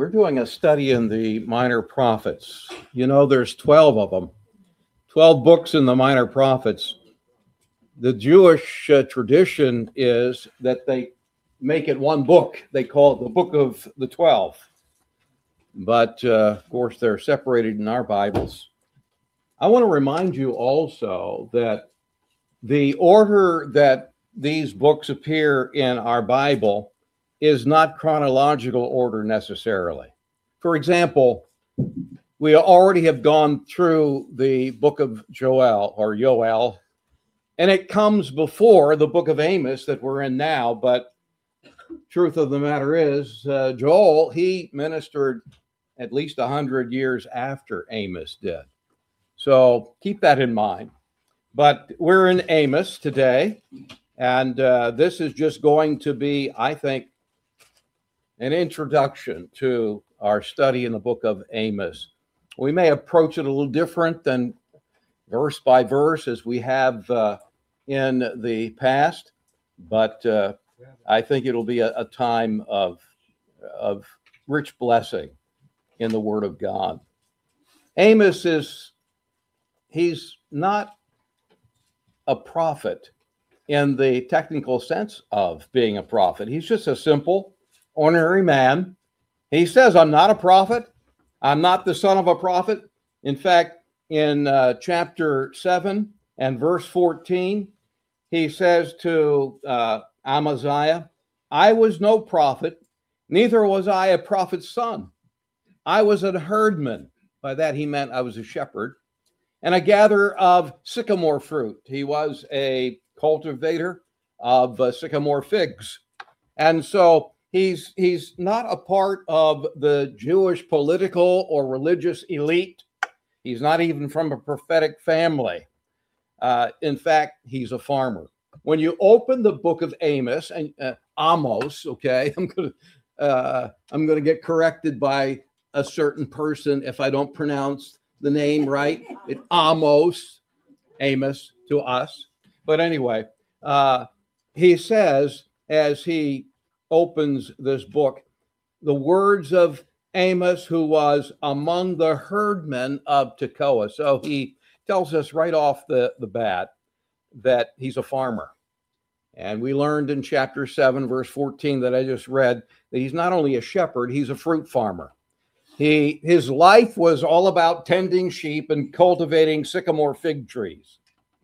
We're doing a study in the Minor Prophets. You know, there's 12 of them, 12 books in the Minor Prophets. The Jewish tradition is that they make it one book. They call it the Book of the 12. But, of course, they're separated in our Bibles. I want to remind you also that the order that these books appear in our Bible is not chronological order necessarily. For example, we already have gone through the book of Joel, and it comes before the book of Amos that we're in now. But truth of the matter is, Joel, he ministered at least 100 years after Amos did. So keep that in mind. But we're in Amos today, and this is just going to be, I think, an introduction to our study in the book of Amos. We may approach it a little different than verse by verse as we have in the past, but I think it'll be a time of rich blessing in the Word of God. Amos he's not a prophet in the technical sense of being a prophet. He's just a simple, ordinary man. He says, I'm not a prophet. I'm not the son of a prophet. In fact, in chapter 7 and verse 14, he says to Amaziah, I was no prophet, neither was I a prophet's son. I was a herdman. By that he meant I was a shepherd, and a gatherer of sycamore fruit. He was a cultivator of sycamore figs. And so he's not a part of the Jewish political or religious elite. He's not even from a prophetic family. In fact, he's a farmer. When you open the book of Amos and Amos, okay, I'm gonna get corrected by a certain person if I don't pronounce the name right. It Amos to us. But anyway, he says as he opens this book, the words of Amos, who was among the herdmen of Tekoa. So he tells us right off the bat that he's a farmer. And we learned in chapter 7, verse 14 that I just read, that he's not only a shepherd, he's a fruit farmer. His life was all about tending sheep and cultivating sycamore fig trees.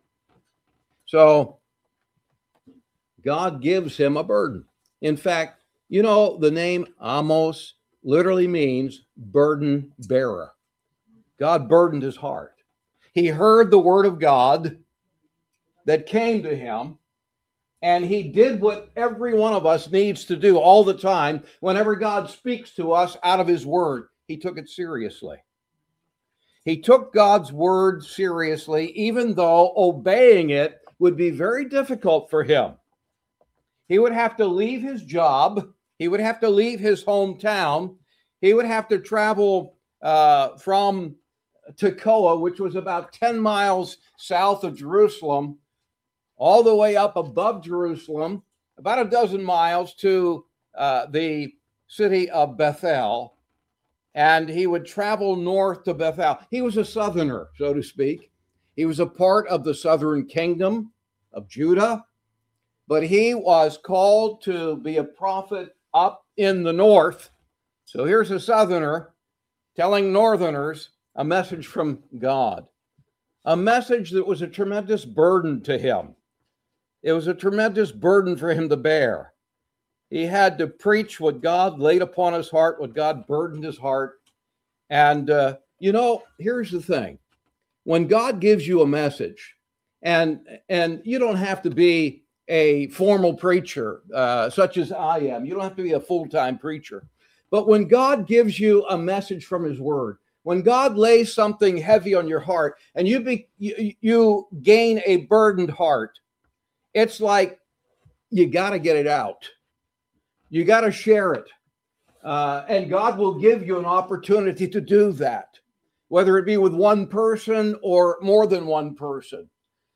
So God gives him a burden. In fact, you know, the name Amos literally means burden bearer. God burdened his heart. He heard the word of God that came to him, and he did what every one of us needs to do all the time. Whenever God speaks to us out of his word, he took it seriously. He took God's word seriously, even though obeying it would be very difficult for him. He would have to leave his job. He would have to leave his hometown. He would have to travel from Tekoa, which was about 10 miles south of Jerusalem, all the way up above Jerusalem, about a dozen miles to the city of Bethel. And he would travel north to Bethel. He was a southerner, so to speak. He was a part of the southern kingdom of Judah, but he was called to be a prophet up in the north. So here's a southerner telling northerners a message from God, a message that was a tremendous burden to him. It was a tremendous burden for him to bear. He had to preach what God laid upon his heart, what God burdened his heart. And, you know, here's the thing. When God gives you a message, and you don't have to be a formal preacher such as I am. You don't have to be a full-time preacher. But when God gives you a message from his word, when God lays something heavy on your heart and you gain a burdened heart, it's like you got to get it out. You got to share it. And God will give you an opportunity to do that, whether it be with one person or more than one person.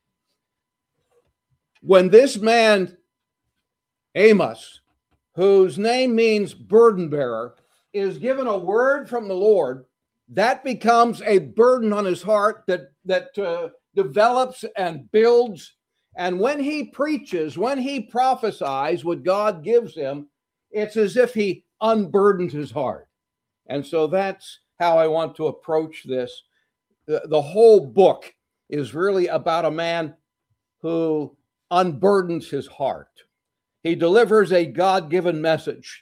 When this man, Amos, whose name means burden bearer, is given a word from the Lord, that becomes a burden on his heart that develops and builds. And when he preaches, when he prophesies what God gives him, it's as if he unburdened his heart. And so that's how I want to approach this. The whole book is really about a man who unburdens his heart. He delivers a God-given message,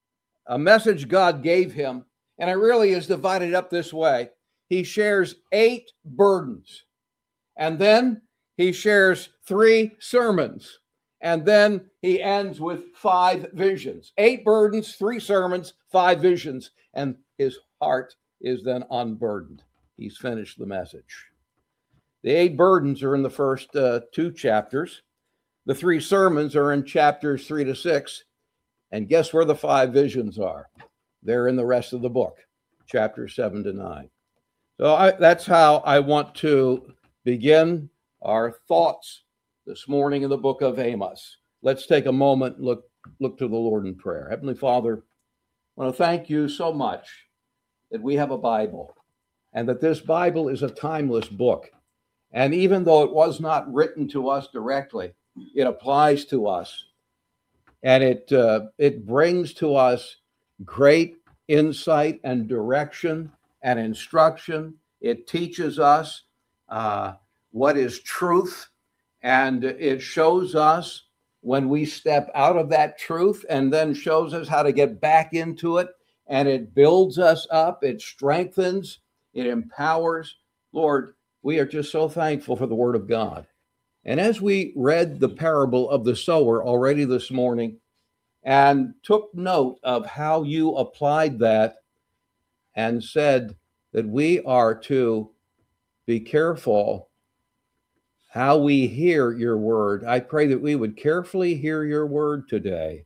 a message God gave him, and it really is divided up this way. He shares 8 burdens, and then he shares 3 sermons, and then he ends with 5 visions. 8 burdens, 3 sermons, 5 visions, and his heart is then unburdened. He's finished the message. The 8 burdens are in the first 2 chapters. The 3 sermons are in chapters 3 to 6. And guess where the 5 visions are? They're in the rest of the book, chapters 7 to 9. So that's how I want to begin our thoughts this morning in the book of Amos. Let's take a moment and look to the Lord in prayer. Heavenly Father, I want to thank you so much that we have a Bible and that this Bible is a timeless book. And even though it was not written to us directly, it applies to us. And it brings to us great insight and direction and instruction. It teaches us what is truth, and it shows us when we step out of that truth, and then shows us how to get back into it. And it builds us up, it strengthens, it empowers. Lord, we are just so thankful for the Word of God. And as we read the parable of the sower already this morning and took note of how you applied that and said that we are to be careful how we hear your word, I pray that we would carefully hear your word today,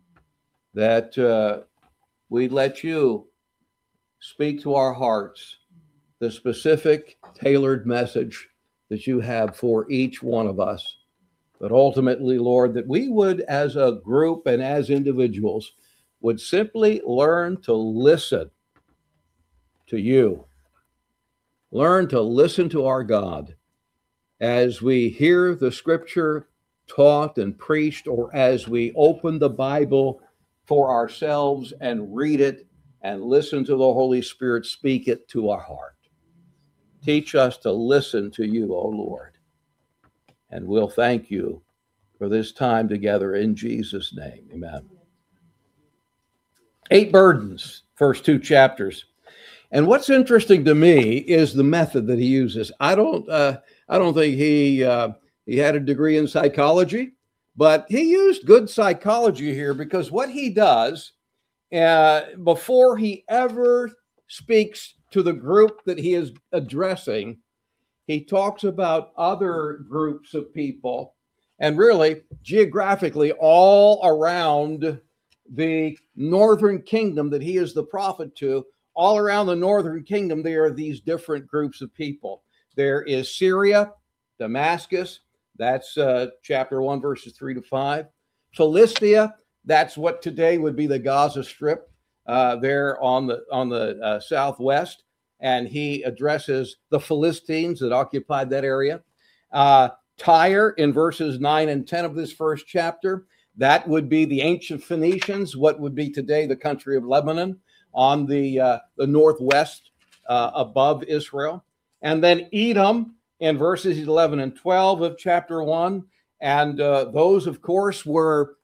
that we'd let you speak to our hearts the specific tailored message that you have for each one of us. But ultimately, Lord, that we would, as a group and as individuals, would simply learn to listen to you. Learn to listen to our God as we hear the scripture taught and preached, or as we open the Bible for ourselves and read it and listen to the Holy Spirit speak it to our heart. Teach us to listen to you, O Lord. And we'll thank you for this time together in Jesus' name. Amen. 8 burdens, first 2 chapters. And what's interesting to me is the method that he uses. I don't think he had a degree in psychology, but he used good psychology here, because what he does before he ever speaks to the group that he is addressing, he talks about other groups of people, and really geographically all around the northern kingdom that he is the prophet to. All around the northern kingdom, there are these different groups of people. There is Syria, Damascus, that's chapter 1, verses 3 to 5. Philistia, that's what today would be the Gaza Strip, there on the southwest. And he addresses the Philistines that occupied that area. Tyre in verses 9 and 10 of this first chapter, that would be the ancient Phoenicians, what would be today the country of Lebanon, on the northwest above Israel. And then Edom in verses 11 and 12 of chapter 1. And those, of course, were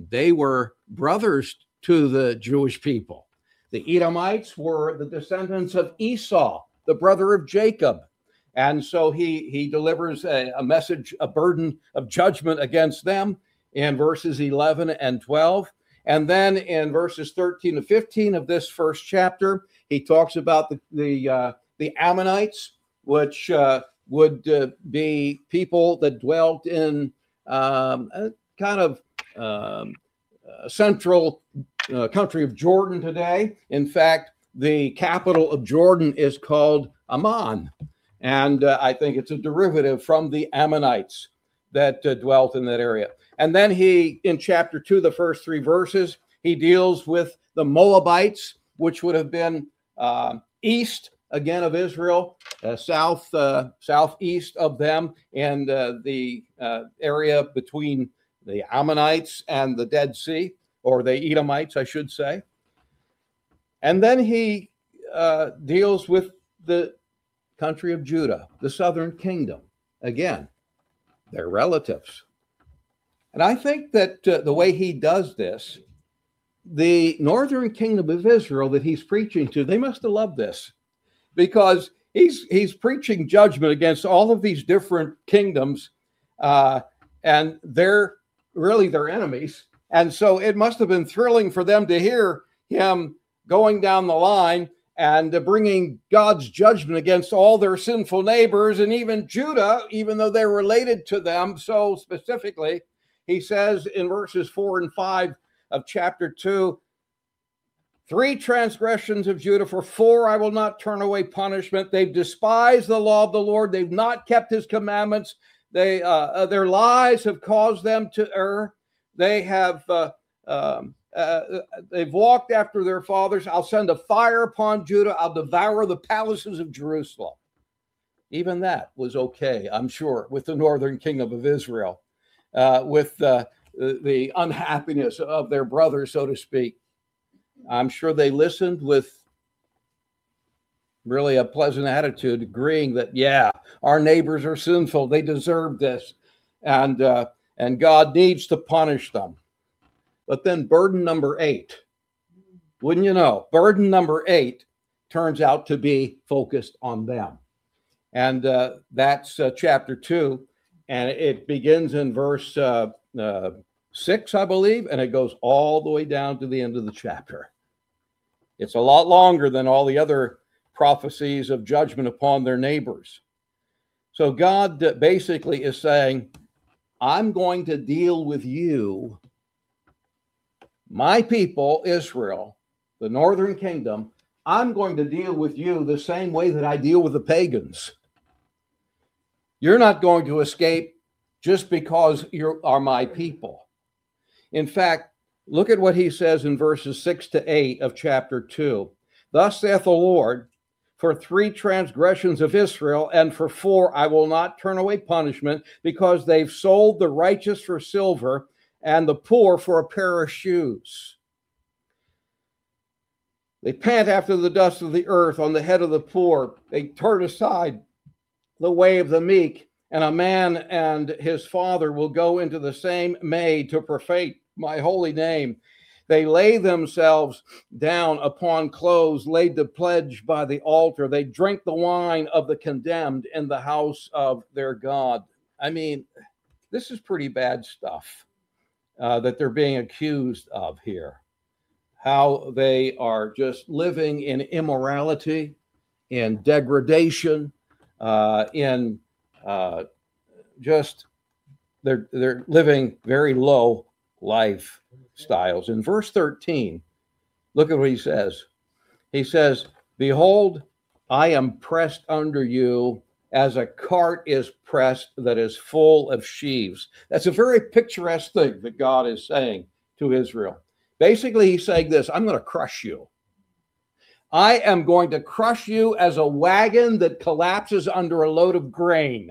brothers to the Jewish people. The Edomites were the descendants of Esau, the brother of Jacob. And so he delivers a message, a burden of judgment against them in verses 11 and 12. And then in verses 13 to 15 of this first chapter, he talks about the Ammonites, which would be people that dwelt in a kind of central country of Jordan today. In fact, the capital of Jordan is called Amman. And I think it's a derivative from the Ammonites that dwelt in that area. And then he, in chapter 2, the first 3 verses, he deals with the Moabites, which would have been east again of Israel, southeast of them, and the area between the Ammonites and the Dead Sea, or the Edomites, I should say. And then he deals with the country of Judah, the southern kingdom. Again, they're relatives. And I think that the way he does this, the northern kingdom of Israel that he's preaching to, they must have loved this, because he's preaching judgment against all of these different kingdoms, and they're really their enemies. And so it must have been thrilling for them to hear him going down the line and bringing God's judgment against all their sinful neighbors, and even Judah, even though they're related to them so specifically. He says in verses 4 and 5 of chapter 2, 3 transgressions of Judah, for 4 I will not turn away punishment. They've despised the law of the Lord. They've not kept his commandments. Their lies have caused them to err. They have they've walked after their fathers. I'll send a fire upon Judah. I'll devour the palaces of Jerusalem. Even that was okay, I'm sure, with the northern kingdom of Israel, with the unhappiness of their brothers, so to speak. I'm sure they listened with really a pleasant attitude, agreeing that, yeah, our neighbors are sinful. They deserve this. And God needs to punish them. But then burden number 8, wouldn't you know, burden number 8 turns out to be focused on them. And that's chapter 2. And it begins in verse 6, I believe, and it goes all the way down to the end of the chapter. It's a lot longer than all the other prophecies of judgment upon their neighbors. So God basically is saying, I'm going to deal with you, my people, Israel, the northern kingdom. I'm going to deal with you the same way that I deal with the pagans. You're not going to escape just because you are my people. In fact, look at what he says in verses 6 to 8 of chapter 2. Thus saith the Lord, for 3 transgressions of Israel, and for 4 I will not turn away punishment, because they've sold the righteous for silver and the poor for a pair of shoes. They pant after the dust of the earth on the head of the poor. They turn aside the way of the meek, and a man and his father will go into the same maid to profane my holy name. They lay themselves down upon clothes laid to pledge by the altar. They drink the wine of the condemned in the house of their God. I mean, this is pretty bad stuff that they're being accused of here. How they are just living in immorality, in degradation, in just they're living very low lifestyles. In verse 13, look at what he says. He says, behold, I am pressed under you as a cart is pressed that is full of sheaves. That's a very picturesque thing that God is saying to Israel. Basically, he's saying this, I'm going to crush you. I am going to crush you as a wagon that collapses under a load of grain.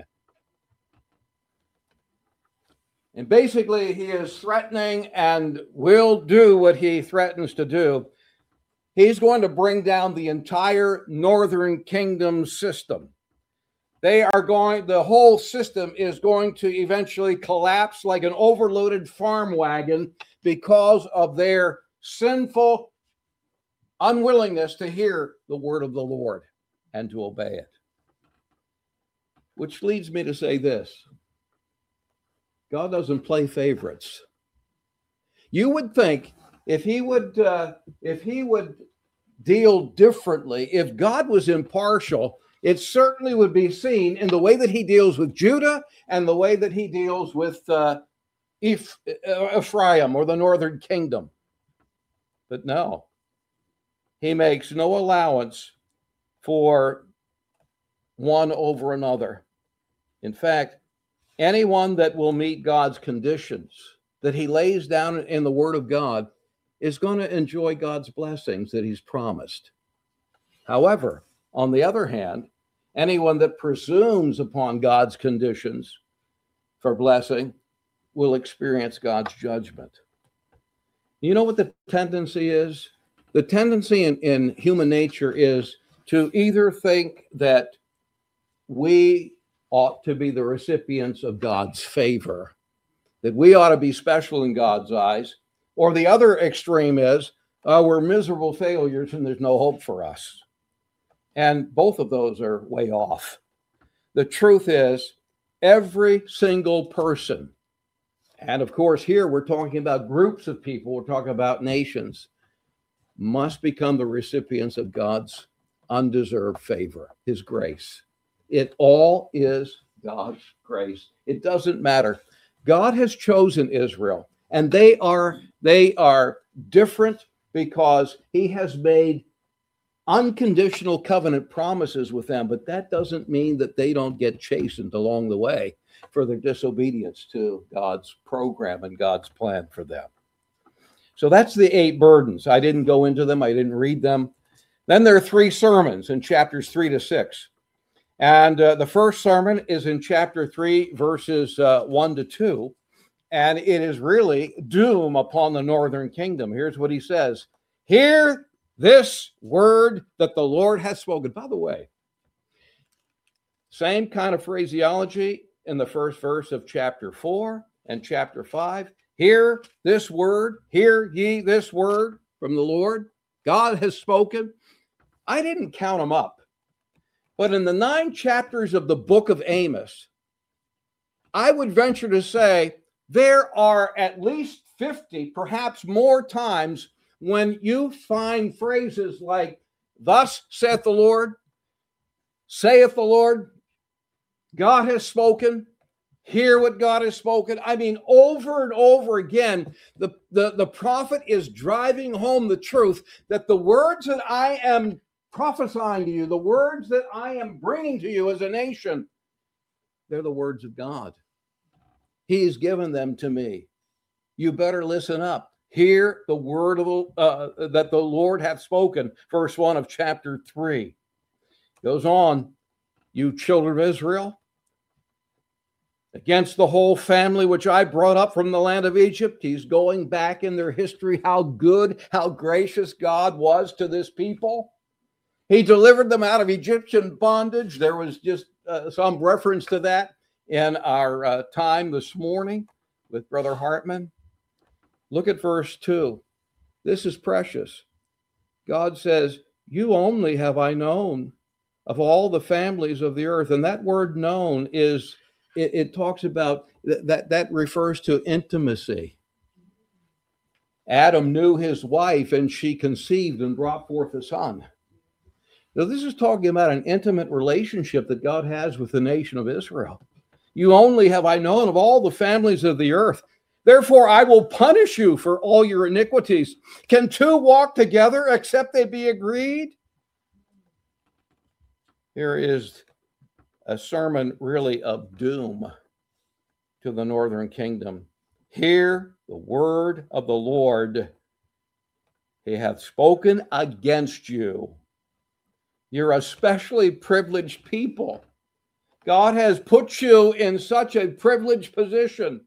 And basically, he is threatening and will do what he threatens to do. He's going to bring down the entire northern kingdom system. The whole system is going to eventually collapse like an overloaded farm wagon because of their sinful unwillingness to hear the word of the Lord and to obey it. Which leads me to say this. God doesn't play favorites. You would think if he would deal differently, if God was impartial, it certainly would be seen in the way that he deals with Judah and the way that he deals with Ephraim or the northern kingdom. But no, he makes no allowance for one over another. In fact, anyone that will meet God's conditions that he lays down in the Word of God, is going to enjoy God's blessings that he's promised. However, on the other hand, anyone that presumes upon God's conditions for blessing will experience God's judgment. You know what the tendency is? The tendency in human nature is to either think that we ought to be the recipients of God's favor, that we ought to be special in God's eyes, or the other extreme is we're miserable failures and there's no hope for us. And both of those are way off. The truth is, every single person, and of course here we're talking about groups of people, we're talking about nations, must become the recipients of God's undeserved favor, his grace. It all is God's grace. It doesn't matter. God has chosen Israel, and they are different because he has made unconditional covenant promises with them, but that doesn't mean that they don't get chastened along the way for their disobedience to God's program and God's plan for them. So that's the 8 burdens. I didn't go into them. I didn't read them. Then there are 3 sermons in chapters 3 to 6. And the first sermon is in chapter 3, verses 1 to 2. And it is really doom upon the northern kingdom. Here's what he says. Hear this word that the Lord has spoken. By the way, same kind of phraseology in the first verse of chapter 4 and chapter 5. Hear this word, hear ye this word from the Lord. God has spoken. I didn't count them up. But in the 9 chapters of the book of Amos, I would venture to say there are at least 50, perhaps more times when you find phrases like, thus saith the Lord, saith the Lord, God has spoken, hear what God has spoken. I mean, over and over again, the prophet is driving home the truth that the words that I am prophesying to you, the words that I am bringing to you as a nation, they're the words of God. He's given them to me. You better listen up. Hear the word of that the Lord hath spoken. Verse 1 of chapter 3. Goes on, you children of Israel, against the whole family which I brought up from the land of Egypt. He's going back in their history, how good, how gracious God was to this people. He delivered them out of Egyptian bondage. There was just some reference to that in our time this morning with Brother Hartman. Look at verse 2. This is precious. God says, you only have I known of all the families of the earth. And that word known is, it talks about, that refers to intimacy. Adam knew his wife and she conceived and brought forth a son. Now, this is talking about an intimate relationship that God has with the nation of Israel. You only have I known of all the families of the earth. Therefore, I will punish you for all your iniquities. Can 2 walk together except they be agreed? Here is a sermon really of doom to the northern kingdom. Hear the word of the Lord. He hath spoken against you. You're a specially privileged people. God has put you in such a privileged position.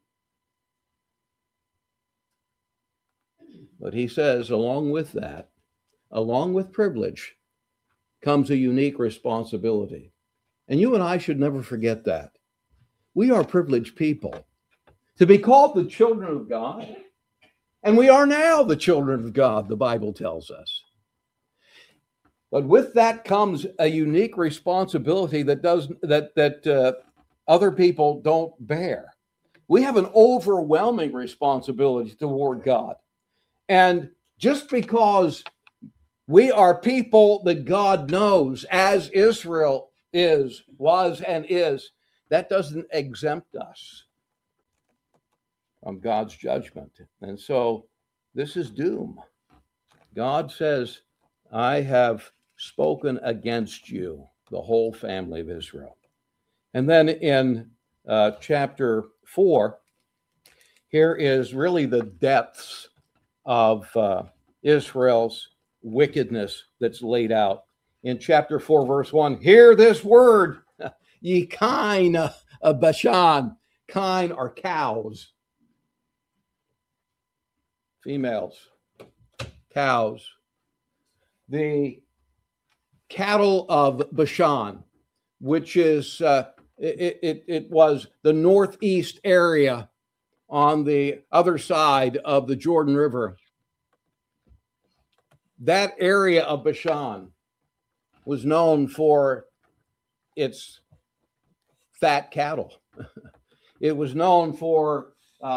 But he says, along with that, along with privilege, comes a unique responsibility. And you and I should never forget that. We are privileged people. To be called the children of God, and we are now the children of God, the Bible tells us. But with that comes a unique responsibility that other people don't bear. We have an overwhelming responsibility toward God. And just because we are people that God knows, as Israel was, and is, that doesn't exempt us from God's judgment. And so this is doom. God says, I have spoken against you, the whole family of Israel. And then in chapter 4, here is really the depths of Israel's wickedness that's laid out. In chapter 4, verse 1, hear this word, ye kine of Bashan. Kine are cows, females, cows. The cattle of Bashan, which is, it was the northeast area on the other side of the Jordan River. That area of Bashan was known for its fat cattle. It was known for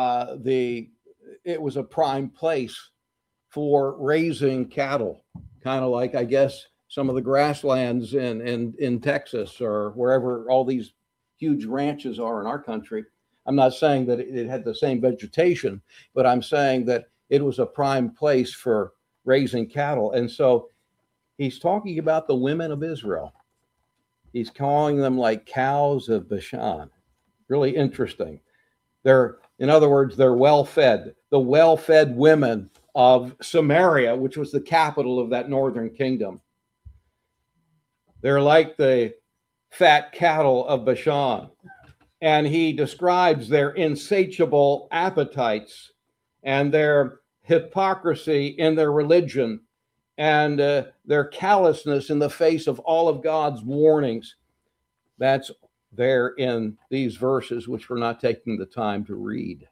it was a prime place for raising cattle, kind of like, I guess, some of the grasslands in Texas or wherever all these huge ranches are in our country. I'm not saying that it had the same vegetation, but I'm saying that it was a prime place for raising cattle. And so he's talking about the women of Israel. He's calling them like cows of Bashan. Really interesting. In other words, they're well-fed. The well-fed women of Samaria, which was the capital of that northern kingdom. They're like the fat cattle of Bashan. And he describes their insatiable appetites and their hypocrisy in their religion and their callousness in the face of all of God's warnings. That's there in these verses, which we're not taking the time to read.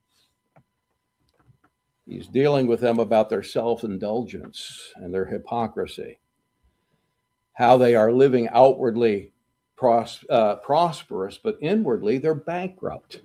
He's dealing with them about their self-indulgence and their hypocrisy, how they are living outwardly prosperous, but inwardly they're bankrupt.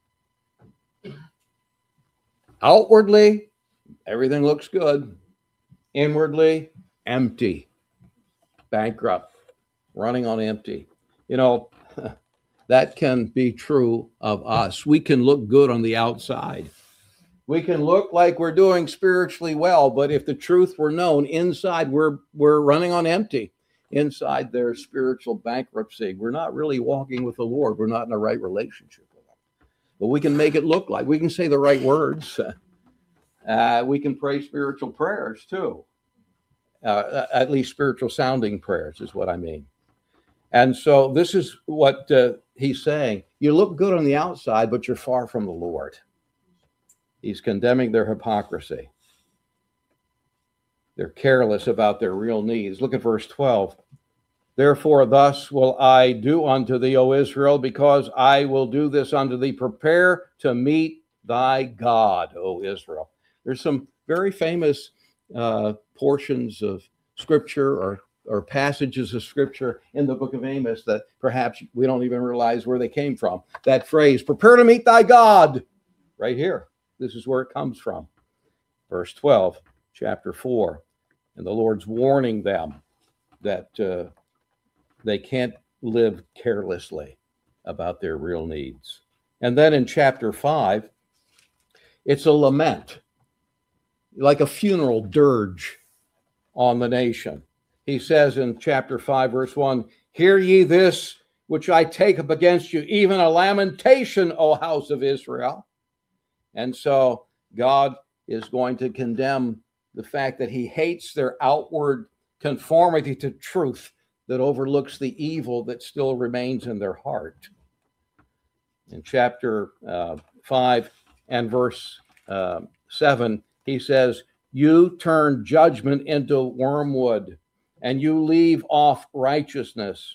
Outwardly, everything looks good. Inwardly, empty, bankrupt, running on empty. You know, that can be true of us. We can look good on the outside. We can look like we're doing spiritually well, but if the truth were known, inside we're running on empty. Inside there's spiritual bankruptcy. We're not really walking with the Lord. We're not in a right relationship with him. But we can make it look like we can say the right words. We can pray spiritual prayers too. At least spiritual sounding prayers is what I mean. And so this is what he's saying. You look good on the outside, but you're far from the Lord. He's condemning their hypocrisy. They're careless about their real needs. Look at verse 12. Therefore, thus will I do unto thee, O Israel, because I will do this unto thee. Prepare to meet thy God, O Israel. There's some very famous portions of Scripture or passages of Scripture in the book of Amos that perhaps we don't even realize where they came from. That phrase, prepare to meet thy God, right here. This is where it comes from. Verse 12, chapter 4. And the Lord's warning them that they can't live carelessly about their real needs. And then in chapter 5, it's a lament, like a funeral dirge on the nation. He says in chapter 5, verse 1, hear ye this which I take up against you, even a lamentation, O house of Israel. And so God is going to condemn the fact that he hates their outward conformity to truth that overlooks the evil that still remains in their heart. In chapter 5 and verse 7, he says, you turn judgment into wormwood, and you leave off righteousness.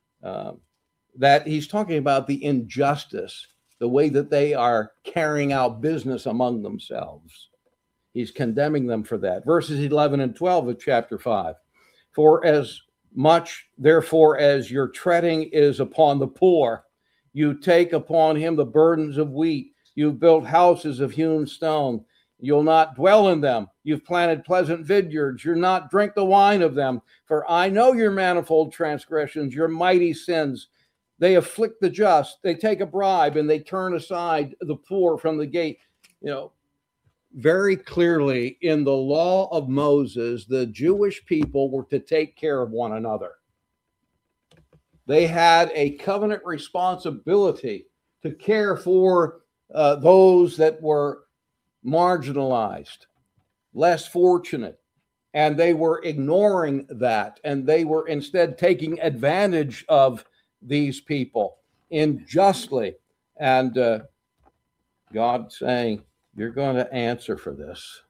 That he's talking about the injustice, the way that they are carrying out business among themselves. He's condemning them for that. Verses 11 and 12 of chapter 5. For as much, therefore, as your treading is upon the poor, you take upon him the burdens of wheat. You've built houses of hewn stone. You'll not dwell in them. You've planted pleasant vineyards. You'll not drink the wine of them. For I know your manifold transgressions, your mighty sins. They afflict the just. They take a bribe and they turn aside the poor from the gate. You know, very clearly in the law of Moses, the Jewish people were to take care of one another. They had a covenant responsibility to care for those that were marginalized. less fortunate. And they were ignoring that. And they were instead taking advantage of these people unjustly. And God saying, you're going to answer for this.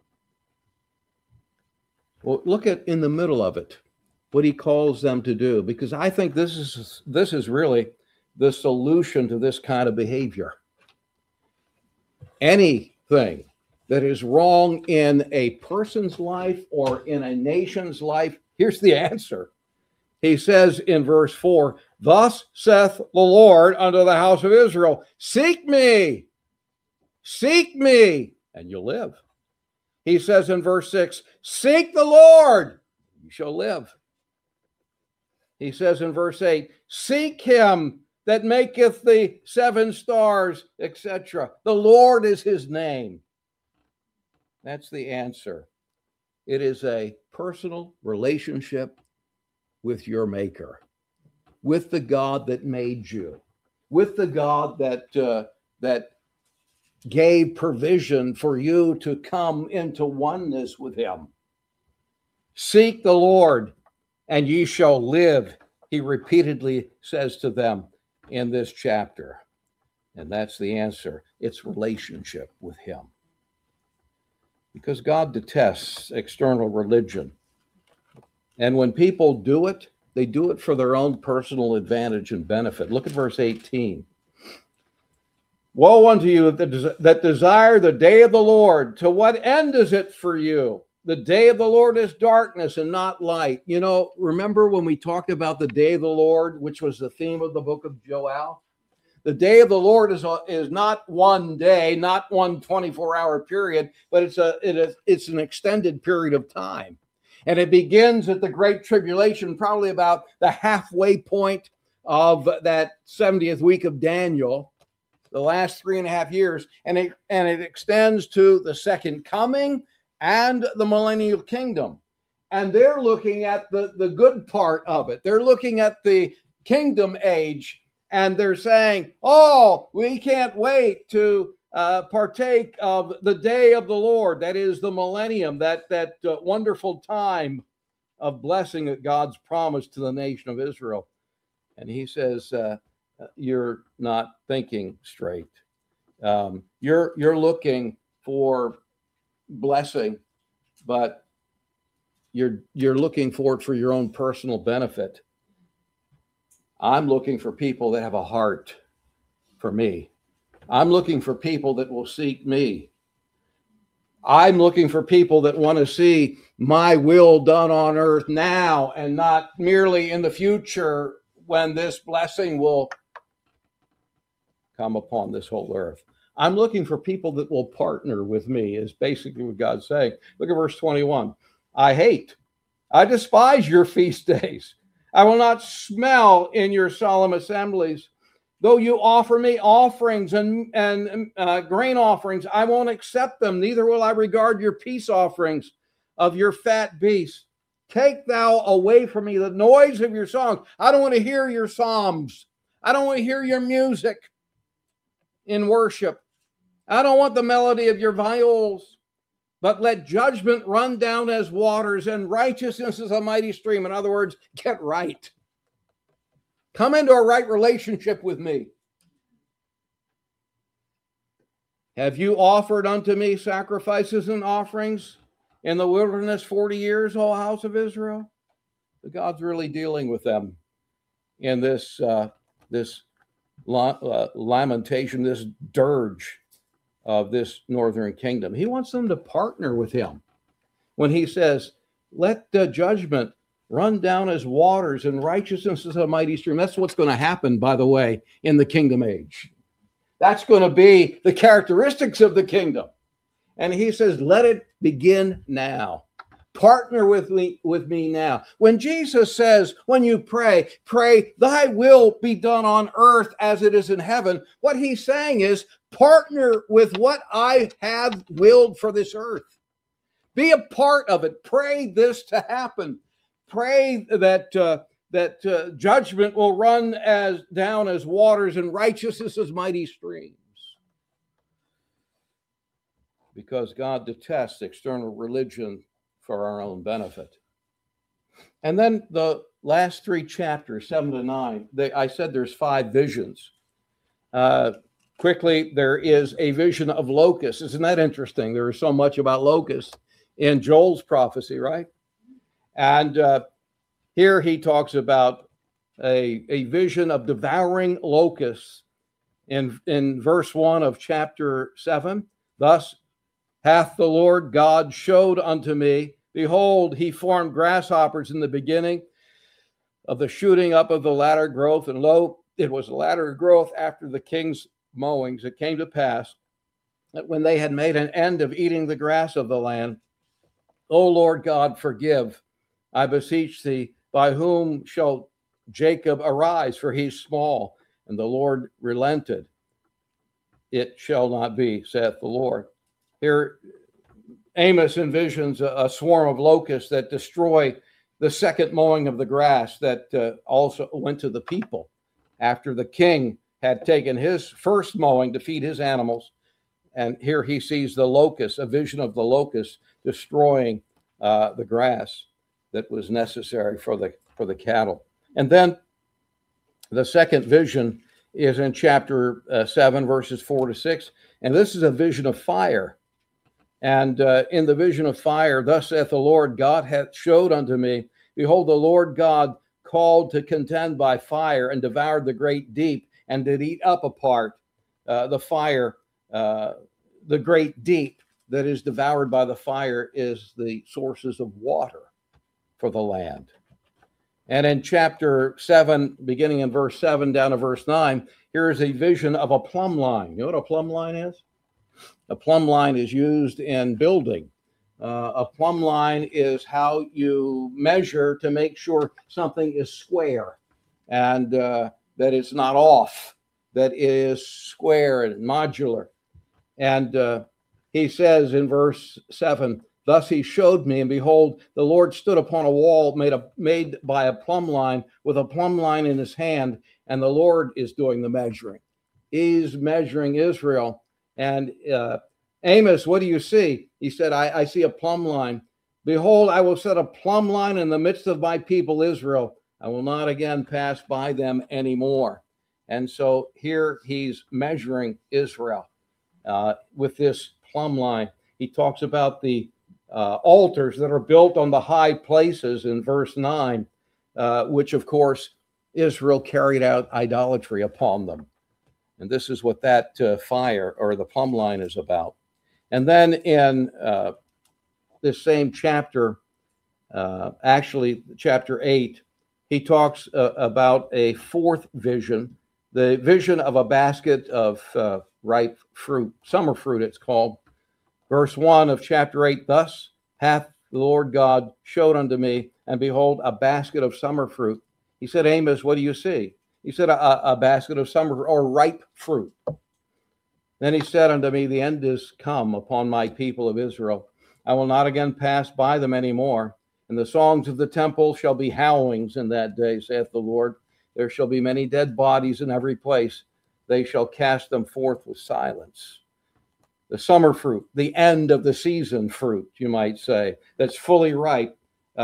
Well, look at in the middle of it, what he calls them to do, because I think this is really the solution to this kind of behavior. Anything that is wrong in a person's life or in a nation's life, here's the answer. He says in verse 4, thus saith the Lord unto the house of Israel, seek me, and you'll live. He says in verse 6, seek the Lord, you shall live. He says in verse 8, seek him that maketh the seven stars, etc. The Lord is his name. That's the answer. It is a personal relationship with your Maker, with the God that made you, with the God that gave provision for you to come into oneness with him. Seek the Lord, and ye shall live, he repeatedly says to them in this chapter. And that's the answer. It's relationship with him. Because God detests external religion. And when people do it, they do it for their own personal advantage and benefit. Look at verse 18. Woe unto you that desire the day of the Lord. To what end is it for you? The day of the Lord is darkness and not light. You know, remember when we talked about the day of the Lord, which was the theme of the book of Joel? The day of the Lord is not one day, not one 24-hour period, but it's an extended period of time. And it begins at the Great Tribulation, probably about the halfway point of that 70th week of Daniel, the last 3.5 years, and it extends to the second coming and the millennial kingdom. And they're looking at the good part of it. They're looking at the kingdom age, and they're saying, oh, we can't wait to partake of the day of the Lord. That is the millennium, that wonderful time of blessing that God's promised to the nation of Israel. And he says, you're not thinking straight. You're looking for blessing, but you're looking for it for your own personal benefit. I'm looking for people that have a heart for me. I'm looking for people that will seek me. I'm looking for people that want to see my will done on earth now and not merely in the future when this blessing will come upon this whole earth. I'm looking for people that will partner with me, is basically what God's saying. Look at verse 21. I despise your feast days. I will not smell in your solemn assemblies. Though you offer me offerings and grain offerings, I won't accept them. Neither will I regard your peace offerings of your fat beasts. Take thou away from me the noise of your songs. I don't want to hear your psalms. I don't want to hear your music in worship. I don't want the melody of your viols. But let judgment run down as waters and righteousness as a mighty stream. In other words, get right. Come into a right relationship with me. Have you offered unto me sacrifices and offerings in the wilderness 40 years, O house of Israel? But God's really dealing with them in this lamentation, this dirge of this northern kingdom. He wants them to partner with him when he says, let the judgment run down as waters and righteousness as a mighty stream. That's what's going to happen, by the way, in the kingdom age. That's going to be the characteristics of the kingdom. And he says, let it begin now. Partner with me now. When Jesus says, when you pray, thy will be done on earth as it is in heaven, what he's saying is, partner with what I have willed for this earth. Be a part of it. Pray this to happen. Pray that judgment will run down as waters and righteousness as mighty streams. because God detests external religion for our own benefit. And then the last three chapters, 7 to 9, I said there's 5 visions. Quickly, there is a vision of locusts. Isn't that interesting? There is so much about locusts in Joel's prophecy, right? And here he talks about a vision of devouring locusts in verse 1 of chapter 7. Thus hath the Lord God showed unto me, behold, he formed grasshoppers in the beginning of the shooting up of the latter growth, and lo, it was latter growth after the king's mowings. It came to pass that when they had made an end of eating the grass of the land, O Lord God, forgive, I beseech thee, by whom shall Jacob arise? For he's small. And the Lord relented. It shall not be, saith the Lord. Here, Amos envisions a swarm of locusts that destroy the second mowing of the grass that also went to the people after the king had taken his first mowing to feed his animals. And here he sees the locusts, a vision of the locusts destroying the grass that was necessary for the cattle. And then the second vision is in chapter 7, verses 4 to 6. And this is a vision of fire. And in the vision of fire, thus saith the Lord God hath showed unto me, behold, the Lord God called to contend by fire and devoured the great deep, and did eat up apart the fire. The great deep that is devoured by the fire is the sources of water for the land. And in chapter 7, beginning in verse 7 down to verse 9, here is a vision of a plumb line. You know what a plumb line is? A plumb line is used in building. A plumb line is how you measure to make sure something is square and that it's not off, that it is square and modular. And he says in verse 7, thus he showed me, and behold, the Lord stood upon a wall made by a plumb line, with a plumb line in his hand, and the Lord is doing the measuring. He's measuring Israel. And Amos, what do you see? He said, I see a plumb line. Behold, I will set a plumb line in the midst of my people Israel. I will not again pass by them anymore. And so here he's measuring Israel with this plumb line. He talks about the altars that are built on the high places in verse 9, which, of course, Israel carried out idolatry upon them. And this is what that fire or the plumb line is about. And then in this same chapter, actually chapter 8, he talks about a fourth vision, the vision of a basket of ripe fruit, summer fruit it's called. Verse 1 of chapter 8, thus hath the Lord God showed unto me, and behold, a basket of summer fruit. He said, Amos, what do you see? He said, a basket of summer or ripe fruit. Then he said unto me, the end is come upon my people of Israel. I will not again pass by them any more. And the songs of the temple shall be howlings in that day, saith the Lord. There shall be many dead bodies in every place. They shall cast them forth with silence. The summer fruit, the end of the season fruit, you might say, that's fully ripe,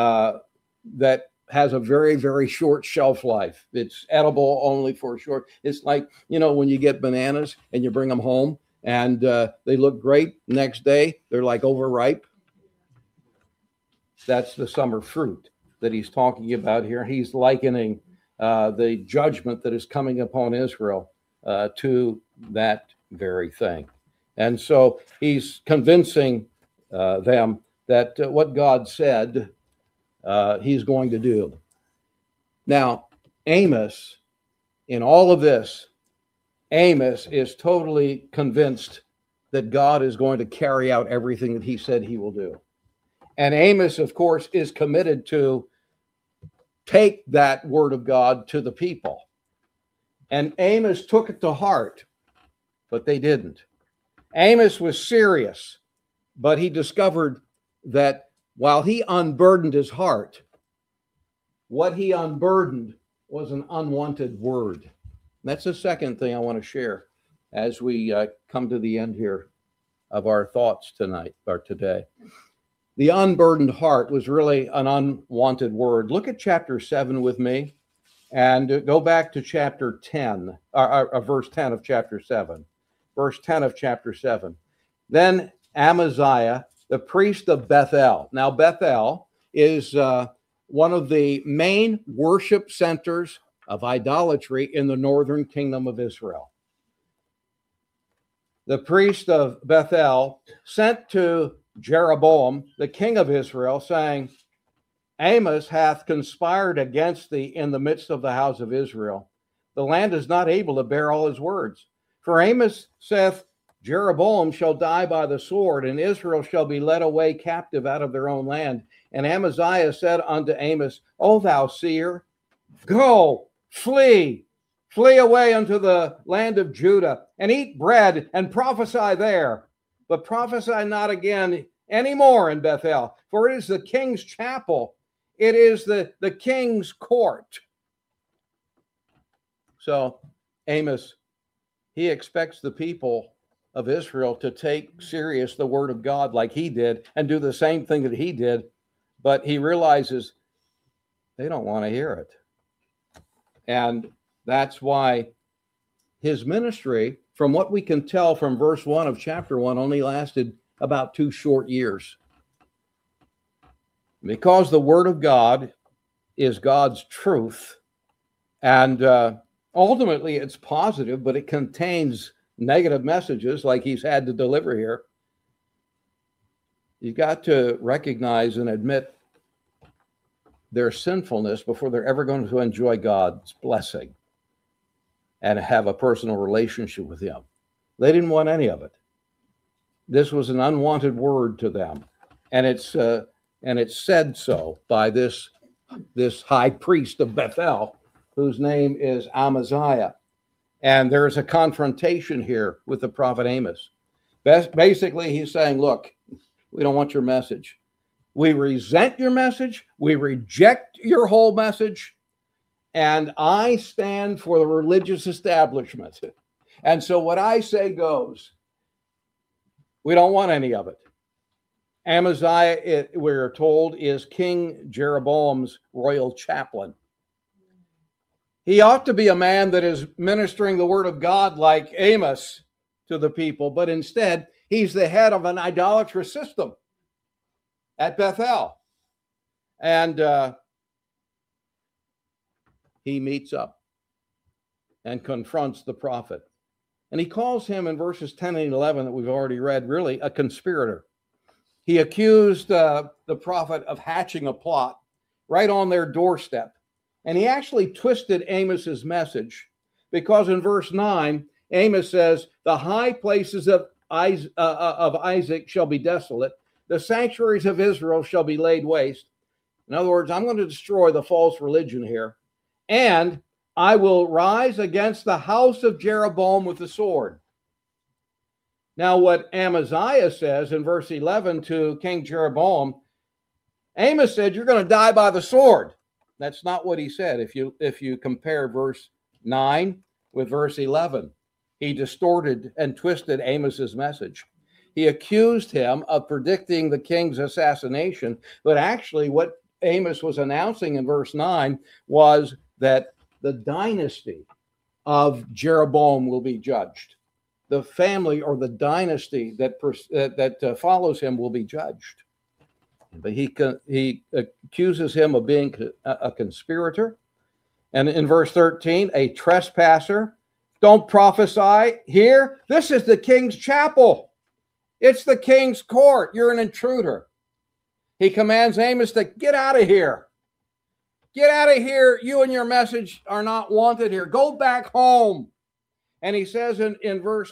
that has a very, very short shelf life. It's edible only for a short. It's like, you know, when you get bananas and you bring them home and they look great. Next day, they're like overripe. That's the summer fruit that he's talking about here. He's likening the judgment that is coming upon Israel to that very thing. And so he's convincing them that what God said he's going to do. Now, Amos, in all of this, Amos is totally convinced that God is going to carry out everything that he said he will do. And Amos, of course, is committed to take that word of God to the people. And Amos took it to heart, but they didn't. Amos was serious, but he discovered that while he unburdened his heart, what he unburdened was an unwanted word. And that's the second thing I want to share as we come to the end here. of our thoughts tonight or today. The unburdened heart was really an unwanted word. Look at chapter 7 with me and go back to chapter 10, verse 10 of chapter 7. Verse 10 of chapter 7. Then Amaziah, the priest of Bethel. Now, Bethel is one of the main worship centers of idolatry in the northern kingdom of Israel. The priest of Bethel sent to Jeroboam, the king of Israel, saying, Amos hath conspired against thee in the midst of the house of Israel. The land is not able to bear all his words. For Amos saith, Jeroboam shall die by the sword, and Israel shall be led away captive out of their own land. And Amaziah said unto Amos, O thou seer, go, flee away unto the land of Judah, and eat bread, and prophesy there. But prophesy not again any more in Bethel, for it is the king's chapel. It is the king's court. So Amos, he expects the people of Israel to take serious the word of God like he did and do the same thing that he did, but he realizes they don't want to hear it. And that's why his ministry, from what we can tell from verse 1 of chapter 1, only lasted about 2 short years. Because the word of God is God's truth, and ultimately it's positive, but it contains negative messages like he's had to deliver here. You've got to recognize and admit their sinfulness before they're ever going to enjoy God's blessing and have a personal relationship with him. They didn't want any of it. This was an unwanted word to them, and it's said so by this high priest of Bethel, whose name is Amaziah. And there's a confrontation here with the prophet Amos. Basically, he's saying, look, we don't want your message. We resent your message. We reject your whole message. And I stand for the religious establishment. And so what I say goes. We don't want any of it. Amaziah, we're told, is King Jeroboam's royal chaplain. He ought to be a man that is ministering the word of God like Amos to the people, but instead, he's the head of an idolatrous system at Bethel. And he meets up and confronts the prophet. And he calls him in verses 10 and 11 that we've already read, really a conspirator. He accused the prophet of hatching a plot right on their doorstep. And he actually twisted Amos's message, because in verse 9, Amos says, the high places of Isaac shall be desolate. The sanctuaries of Israel shall be laid waste. In other words, I'm going to destroy the false religion here. And I will rise against the house of Jeroboam with the sword. Now, what Amaziah says in verse 11 to King Jeroboam, Amos said, you're going to die by the sword. That's not what he said. If you compare verse 9 with verse 11, he distorted and twisted Amos's message. He accused him of predicting the king's assassination, but actually what Amos was announcing in verse 9 was that the dynasty of Jeroboam will be judged. The family or the dynasty that follows him will be judged. But he accuses him of being a conspirator. And in verse 13, a trespasser. Don't prophesy here. This is the king's chapel. It's the king's court. You're an intruder. He commands Amos to get out of here. Get out of here. You and your message are not wanted here. Go back home. And he says in verse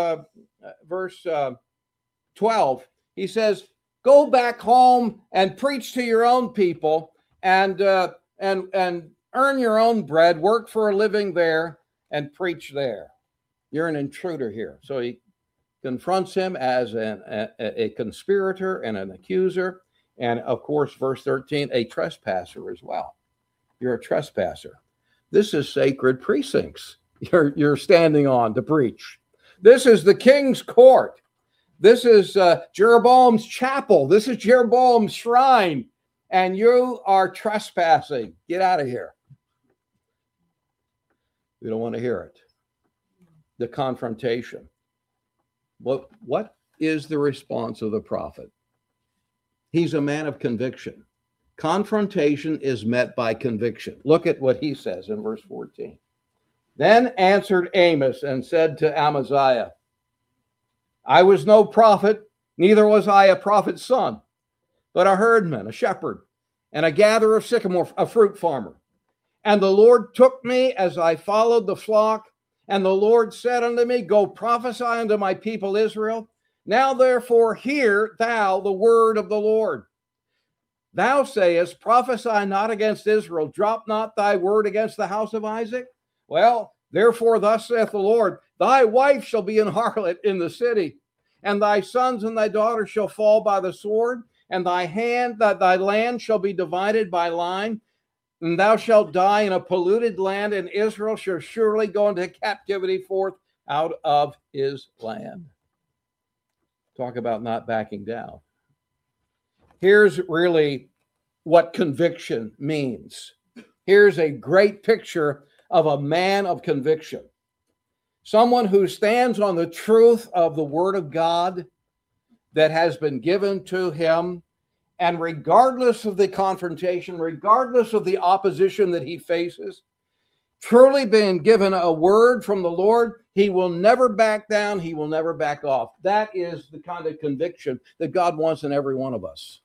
12, he says, go back home and preach to your own people and earn your own bread, work for a living there and preach there. You're an intruder here. So he confronts him as a conspirator and an accuser. And of course, verse 13, a trespasser as well. You're a trespasser. This is sacred precincts you're standing on to preach. This is the king's court. This is Jeroboam's chapel. This is Jeroboam's shrine. And you are trespassing. Get out of here. We don't want to hear it. The confrontation. What is the response of the prophet? He's a man of conviction. Confrontation is met by conviction. Look at what he says in verse 14. Then answered Amos and said to Amaziah, I was no prophet, neither was I a prophet's son, but a herdman, a shepherd, and a gatherer of sycamore, a fruit farmer. And the Lord took me as I followed the flock, and the Lord said unto me, Go prophesy unto my people Israel. Now therefore hear thou the word of the Lord. Thou sayest, Prophesy not against Israel, drop not thy word against the house of Isaac. Well, therefore thus saith the Lord, Thy wife shall be an harlot in the city, and thy sons and thy daughters shall fall by the sword, and thy land shall be divided by line, and thou shalt die in a polluted land, and Israel shall surely go into captivity forth out of his land. Talk about not backing down. Here's really what conviction means. Here's a great picture of a man of conviction. Someone who stands on the truth of the word of God that has been given to him, and regardless of the confrontation, regardless of the opposition that he faces, truly being given a word from the Lord, he will never back down, he will never back off. That is the kind of conviction that God wants in every one of us.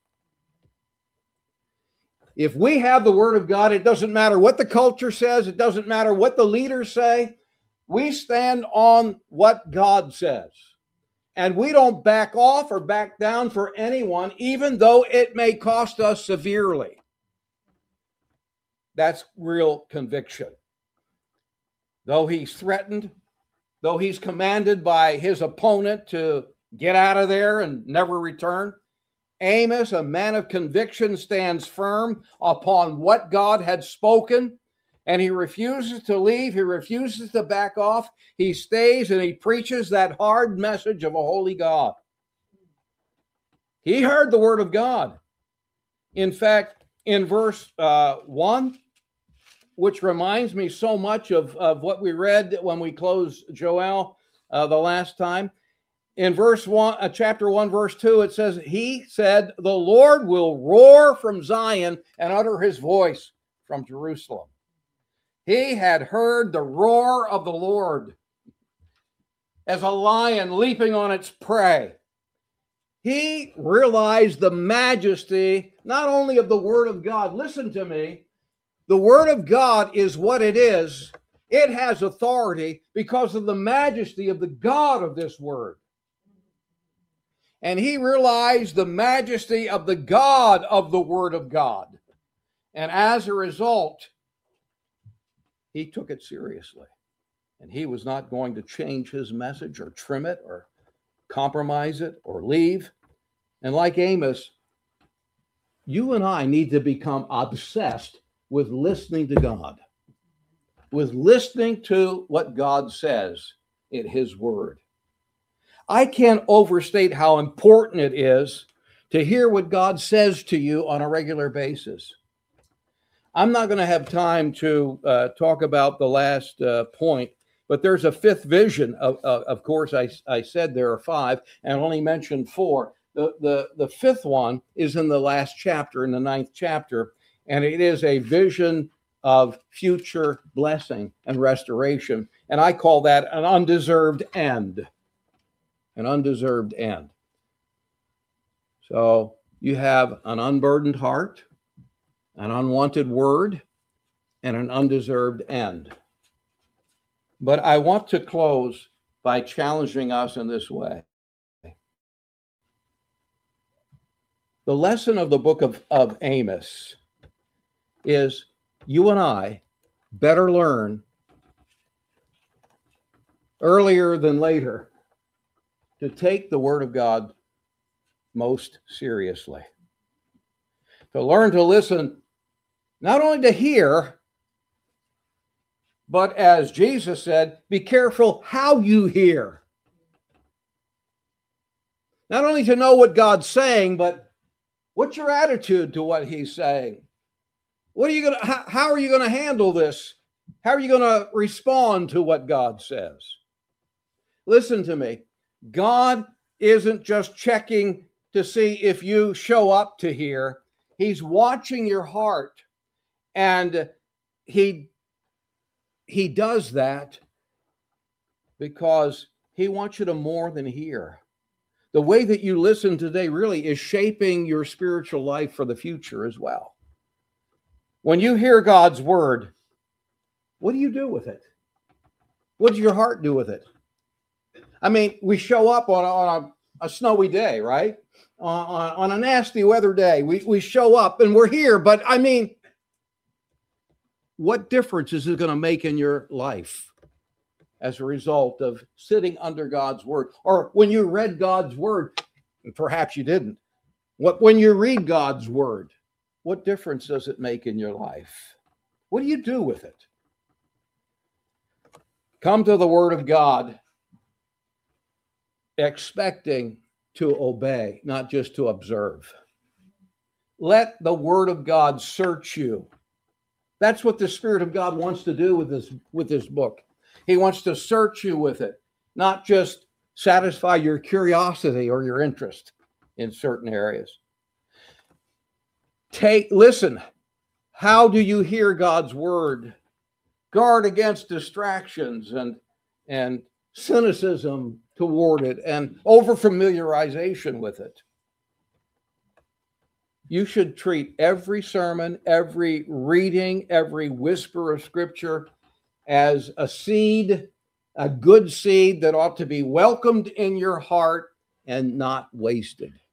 If we have the word of God, it doesn't matter what the culture says, it doesn't matter what the leaders say, we stand on what God says. And we don't back off or back down for anyone, even though it may cost us severely. That's real conviction. Though he's threatened, though he's commanded by his opponent to get out of there and never return, Amos, a man of conviction, stands firm upon what God had spoken, and he refuses to leave. He refuses to back off. He stays and he preaches that hard message of a holy God. He heard the word of God. In fact, in verse 1, which reminds me so much of what we read when we closed Joel the last time, in verse 1, chapter 1, verse 2, it says, He said, The Lord will roar from Zion and utter his voice from Jerusalem. He had heard the roar of the Lord as a lion leaping on its prey. He realized the majesty, not only of the word of God. Listen to me. The word of God is what it is. It has authority because of the majesty of the God of this word. And he realized the majesty of the God of the word of God. And as a result, he took it seriously. And he was not going to change his message or trim it or compromise it or leave. And like Amos, you and I need to become obsessed with listening to God, with listening to what God says in his word. I can't overstate how important it is to hear what God says to you on a regular basis. I'm not going to have time to talk about the last point, but there's a fifth vision. Of course, I said there are five, and I only mentioned four. The fifth one is in the last chapter, in the 9th chapter, and it is a vision of future blessing and restoration. And I call that an undeserved end. An undeserved end. So you have an unburdened heart, an unwanted word, and an undeserved end. But I want to close by challenging us in this way. The lesson of the book of Amos is you and I better learn earlier than later to take the word of God most seriously. To learn to listen, not only to hear, but as Jesus said, be careful how you hear. Not only to know what God's saying, but what's your attitude to what he's saying? What are you going to, how are you going to handle this? How are you going to respond to what God says? Listen to me. God isn't just checking to see if you show up to hear. He's watching your heart. And he does that because he wants you to more than hear. The way that you listen today really is shaping your spiritual life for the future as well. When you hear God's word, what do you do with it? What does your heart do with it? I mean, we show up on a snowy day, right? On a nasty weather day, we show up and we're here. But I mean, what difference is it going to make in your life as a result of sitting under God's word? Or when you read God's word, and perhaps you didn't. When you read God's word, what difference does it make in your life? What do you do with it? Come to the word of God expecting to obey, not just to observe. Let the word of God search you. That's what the Spirit of God wants to do with this book. He wants to search you with it, not just satisfy your curiosity or your interest in certain areas. Listen. How do you hear God's word? Guard against distractions and cynicism toward it and over-familiarization with it. You should treat every sermon, every reading, every whisper of Scripture as a seed, a good seed that ought to be welcomed in your heart and not wasted.